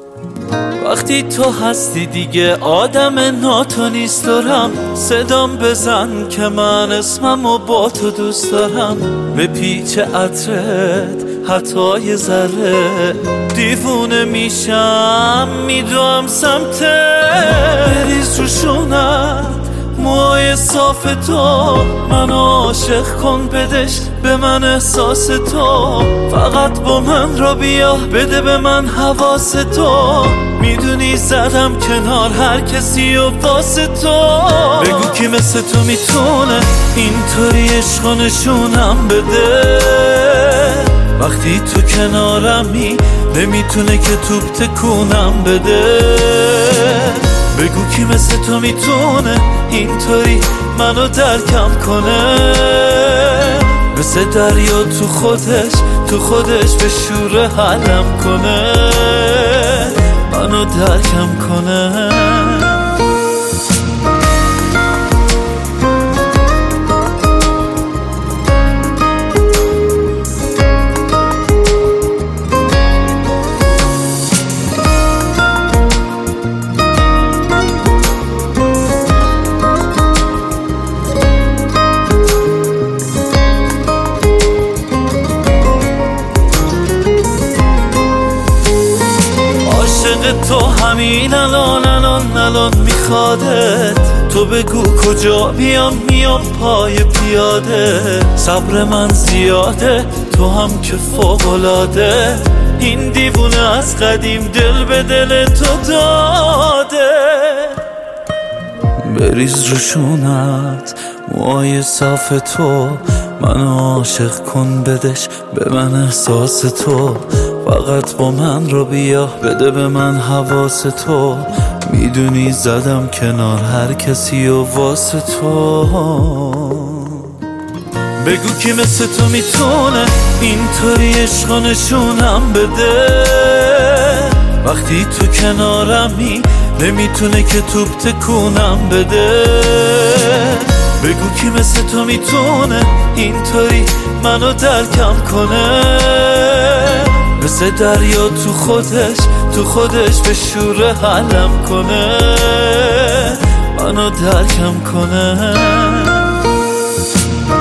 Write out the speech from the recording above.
وقتی تو هستی دیگه آدم ناتو نیست دارم، صدام بزن که من اسممو با تو دوست دارم. به پیچ عطرت حتی یه ذره دیوونه میشم، میدوام سمتت. بریز رو شونت موهای صاف تو، منو عاشق کن بدش به من احساس تو. فقط با من را بیا بده به من حواس تو. میدونی زدم کنار هر کسی و واسه تو. بگو کی مثل تو میتونه اینطوری عشق و نشونم بده. وقتی تو کنارمی نمیتونه که توپ تکونم بده. بگو کی مثل تو میتونه اینطوری منو درکم کنه. مثل دریا تو خودش به شور حلم کنه، منو درکم کنه. تو همین الان میخوادت. تو بگو کجا بیام میام پای پیاده. صبر من زیاده تو هم که فوق‌العاده. این دیوونه از قدیم دل به دل تو داده. بریز رو شونت موهای صاف تو، منو عاشق کن بدش به من احساس تو. فقط با من رو بیا بده به من حواس تو. میدونی زدم کنار هر کسی و واسه تو. بگو کی مثل تو میتونه اینطوری عشق و نشونم بده. وقتی تو کنارمی نمیتونه که توپ تکونم بده. بگو کی مثل تو میتونه اینطوری منو درکم کنه. مثل دریا تو خودش به شور حلم کنه، منو درکم کنه.